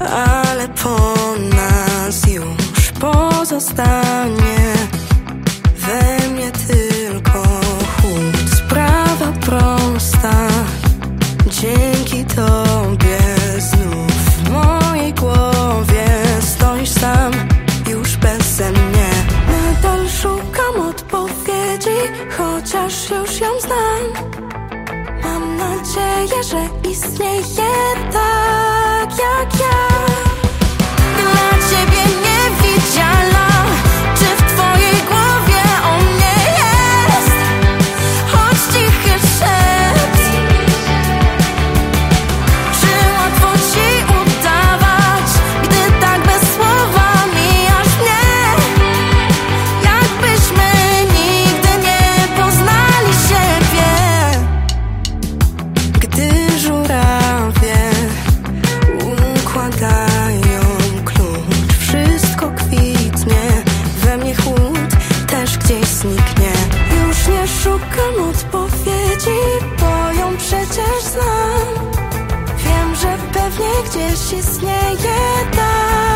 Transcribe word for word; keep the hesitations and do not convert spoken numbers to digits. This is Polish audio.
ale po nas już pozostanie we mnie tylko chłód. Sprawa prosta, dzięki Tobie znów w mojej głowie stoisz sam, już beze mnie. Nadal szukam odpowiedzi, chociaż już ją znam. Mam nadzieję, że istnieje tak jak ja. Dla Ciebie niewidzialna, czy w Twojej głowie o mnie jest choć cichy szept? Czy łatwo Ci udawać, gdy tak bez słowa mijasz mnie? Jakbyśmy nigdy nie poznali siebie. Gdy żurawie układają klucz, wszystko kwitnie, we mnie chłód też gdzieś zniknie. Już nie szukam odpowiedzi, bo ją przecież znam. Wiem, że pewnie gdzieś istnieje tak